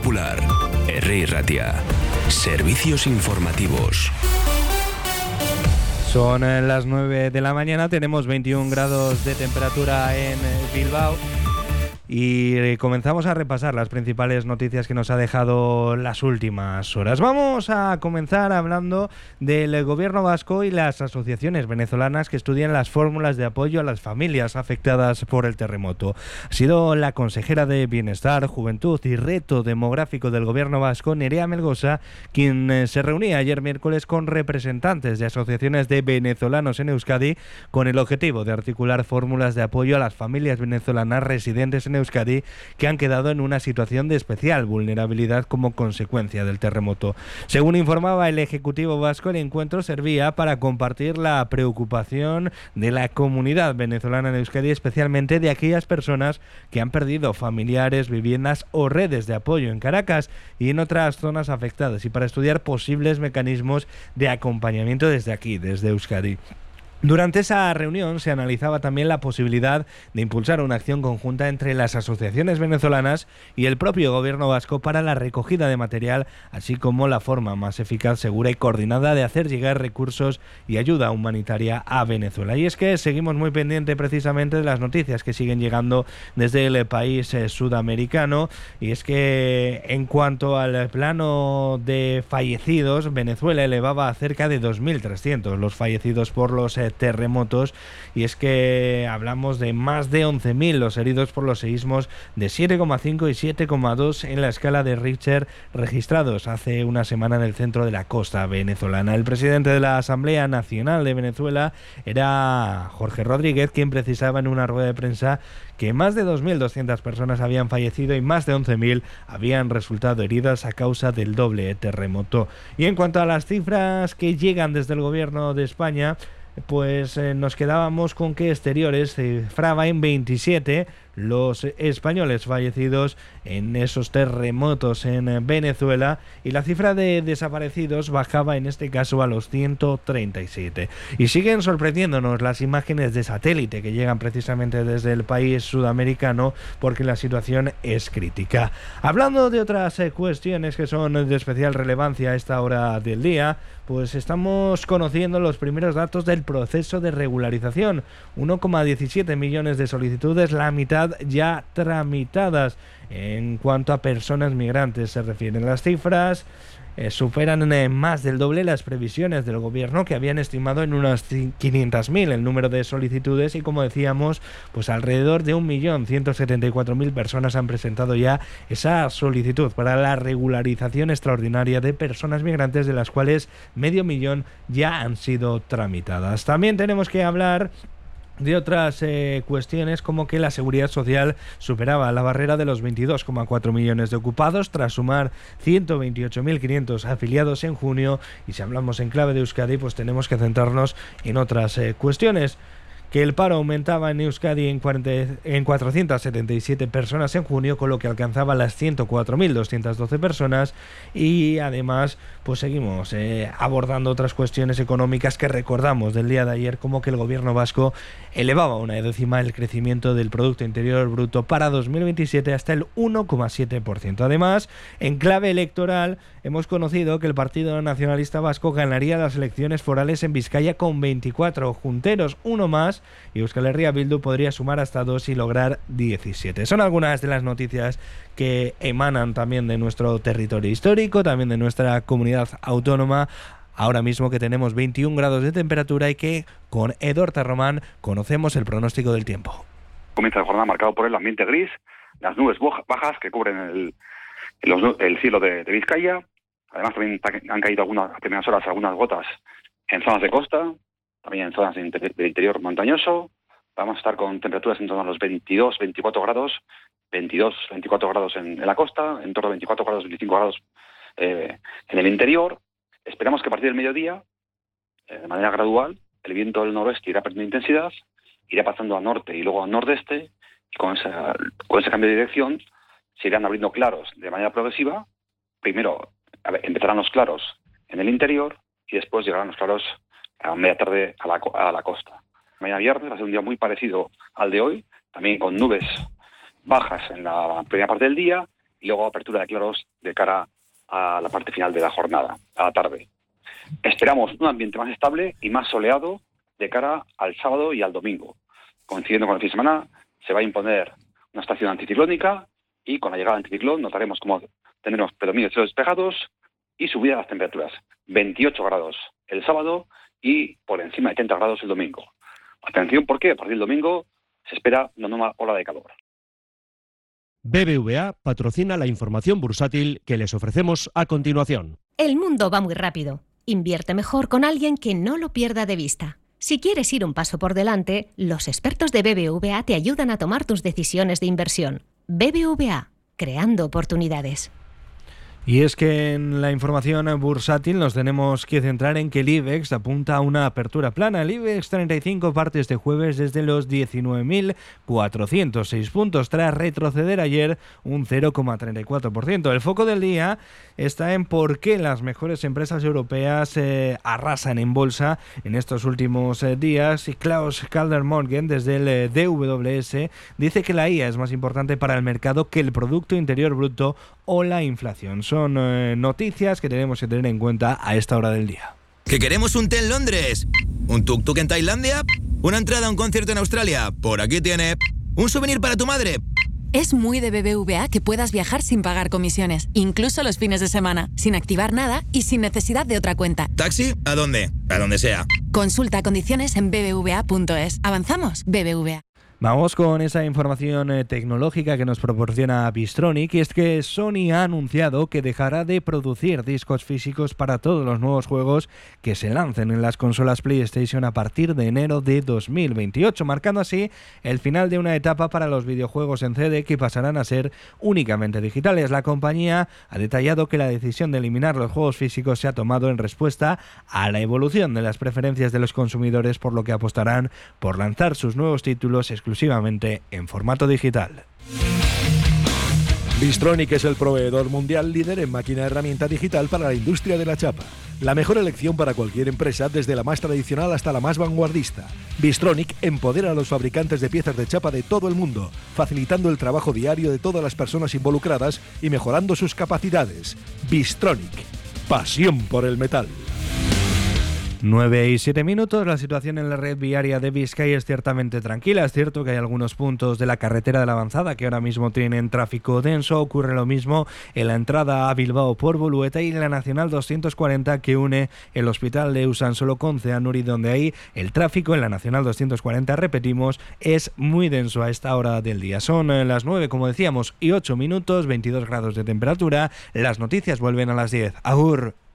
Popular, Herri Ratia. Servicios informativos. Son las 9 de la mañana, tenemos 21 grados de temperatura en Bilbao y comenzamos a repasar las principales noticias que nos ha dejado las últimas horas. Vamos a comenzar hablando del gobierno vasco y las asociaciones venezolanas que estudian las fórmulas de apoyo a las familias afectadas por el terremoto. Ha sido la consejera de Bienestar, Juventud y Reto Demográfico del gobierno vasco, Nerea Melgosa, quien se reunía ayer miércoles con representantes de asociaciones de venezolanos en Euskadi con el objetivo de articular fórmulas de apoyo a las familias venezolanas residentes en Euskadi que han quedado en una situación de especial vulnerabilidad como consecuencia del terremoto. Según informaba el Ejecutivo vasco, el encuentro servía para compartir la preocupación de la comunidad venezolana en Euskadi, especialmente de aquellas personas que han perdido familiares, viviendas o redes de apoyo en Caracas y en otras zonas afectadas, y para estudiar posibles mecanismos de acompañamiento desde aquí, desde Euskadi. Durante esa reunión se analizaba también la posibilidad de impulsar una acción conjunta entre las asociaciones venezolanas y el propio gobierno vasco para la recogida de material, así como la forma más eficaz, segura y coordinada de hacer llegar recursos y ayuda humanitaria a Venezuela. Y es que seguimos muy pendientes precisamente de las noticias que siguen llegando desde el país sudamericano, y es que en cuanto al plano de fallecidos, Venezuela elevaba a cerca de 2.300 los fallecidos por los terremotos, y es que hablamos de más de 11.000 los heridos por los seísmos de 7,5 y 7,2 en la escala de Richter registrados hace una semana en el centro de la costa venezolana. El presidente de la Asamblea Nacional de Venezuela era Jorge Rodríguez, quien precisaba en una rueda de prensa que más de 2.200 personas habían fallecido y más de 11.000 habían resultado heridas a causa del doble terremoto. Y en cuanto a las cifras que llegan desde el gobierno de España, pues nos quedábamos con que Exteriores cifraba en 27 los españoles fallecidos en esos terremotos en Venezuela, y la cifra de desaparecidos bajaba en este caso a los 137. Y siguen sorprendiéndonos las imágenes de satélite que llegan precisamente desde el país sudamericano, porque la situación es crítica. Hablando de otras cuestiones que son de especial relevancia a esta hora del día, pues estamos conociendo los primeros datos del proceso de regularización. 1,17 millones de solicitudes, la mitad ya tramitadas. En cuanto a personas migrantes se refieren, las cifras superan más del doble las previsiones del gobierno, que habían estimado en unas 500.000 el número de solicitudes, y como decíamos, pues alrededor de 1.174.000 personas han presentado ya esa solicitud para la regularización extraordinaria de personas migrantes, de las cuales 500.000 ya han sido tramitadas. También tenemos que hablar de otras cuestiones, como que la Seguridad Social superaba la barrera de los 22,4 millones de ocupados tras sumar 128.500 afiliados en junio. Y si hablamos en clave de Euskadi, pues tenemos que centrarnos en otras cuestiones. Que el paro aumentaba en Euskadi en 477 personas en junio, con lo que alcanzaba las 104.212 personas, y además pues seguimos abordando otras cuestiones económicas que recordamos del día de ayer, como que el gobierno vasco elevaba una décima el crecimiento del Producto Interior Bruto para 2027 hasta el 1,7%. Además, en clave electoral, hemos conocido que el Partido Nacionalista Vasco ganaría las elecciones forales en Vizcaya con 24 junteros, uno más, y Euskal Herria Bildu podría sumar hasta 2 y lograr 17. Son algunas de las noticias que emanan también de nuestro territorio histórico, también de nuestra comunidad autónoma, ahora mismo que tenemos 21 grados de temperatura y que con Edorta Román conocemos el pronóstico del tiempo. Comienza la jornada marcado por el ambiente gris, las nubes bajas que cubren el cielo de Vizcaya. Además también han caído a primeras horas algunas gotas en zonas de costa, también en zonas del interior montañoso. Vamos a estar con temperaturas en torno a los 22-24 grados, 22-24 grados en la costa, en torno a 24 grados, 25 grados en el interior. Esperamos que a partir del mediodía, de manera gradual, el viento del noroeste irá perdiendo intensidad, irá pasando al norte y luego al nordeste, y con ese cambio de dirección se irán abriendo claros de manera progresiva. Primero empezarán los claros en el interior y después llegarán los claros a media tarde a la costa. Mañana viernes va a ser un día muy parecido al de hoy, también con nubes bajas en la primera parte del día y luego apertura de claros de cara a la parte final de la jornada, a la tarde. Esperamos un ambiente más estable y más soleado de cara al sábado y al domingo. Coincidiendo con el fin de semana, se va a imponer una estación anticiclónica y con la llegada del anticiclón notaremos cómo tendremos predominio de cielos despejados y subida de las temperaturas. 28 grados el sábado y por encima de 30 grados el domingo. Atención porque a partir del domingo se espera una nueva ola de calor. BBVA patrocina la información bursátil que les ofrecemos a continuación. El mundo va muy rápido. Invierte mejor con alguien que no lo pierda de vista. Si quieres ir un paso por delante, los expertos de BBVA te ayudan a tomar tus decisiones de inversión. BBVA, creando oportunidades. Y es que en la información bursátil nos tenemos que centrar en que el IBEX apunta a una apertura plana. El IBEX 35 parte este jueves desde los 19.406 puntos tras retroceder ayer un 0,34%. El foco del día está en por qué las mejores empresas europeas arrasan en bolsa en estos últimos días. Y Klaus Kaldermorgen desde el DWS dice que la IA es más importante para el mercado que el Producto Interior Bruto o la inflación. Son noticias que tenemos que tener en cuenta a esta hora del día. ¿Que queremos un té en Londres? ¿Un tuk-tuk en Tailandia? ¿Una entrada a un concierto en Australia? Por aquí tiene. ¿Un souvenir para tu madre? Es muy de BBVA que puedas viajar sin pagar comisiones, incluso los fines de semana, sin activar nada y sin necesidad de otra cuenta. ¿Taxi? ¿A dónde? A donde sea. Consulta condiciones en bbva.es. ¿Avanzamos? BBVA. Vamos con esa información tecnológica que nos proporciona Bystronic, y es que Sony ha anunciado que dejará de producir discos físicos para todos los nuevos juegos que se lancen en las consolas PlayStation a partir de enero de 2028, marcando así el final de una etapa para los videojuegos en CD que pasarán a ser únicamente digitales. La compañía ha detallado que la decisión de eliminar los juegos físicos se ha tomado en respuesta a la evolución de las preferencias de los consumidores, por lo que apostarán por lanzar sus nuevos títulos exclusivamente en formato digital. Bystronic es el proveedor mundial líder en máquina herramienta digital para la industria de la chapa. La mejor elección para cualquier empresa, desde la más tradicional hasta la más vanguardista. Bystronic empodera a los fabricantes de piezas de chapa de todo el mundo, facilitando el trabajo diario de todas las personas involucradas y mejorando sus capacidades. Bystronic, pasión por el metal. 9:07, la situación en la red viaria de Vizcaya es ciertamente tranquila. Es cierto que hay algunos puntos de la carretera de la Avanzada que ahora mismo tienen tráfico denso. Ocurre lo mismo en la entrada a Bilbao por Bolueta y en la Nacional 240 que une el Hospital de Usansolo con Ceanuri, donde ahí el tráfico en la Nacional 240, repetimos, es muy denso a esta hora del día. Son las 9, como decíamos, y 8 minutos, 22 grados de temperatura. Las noticias vuelven a las 10. Agur.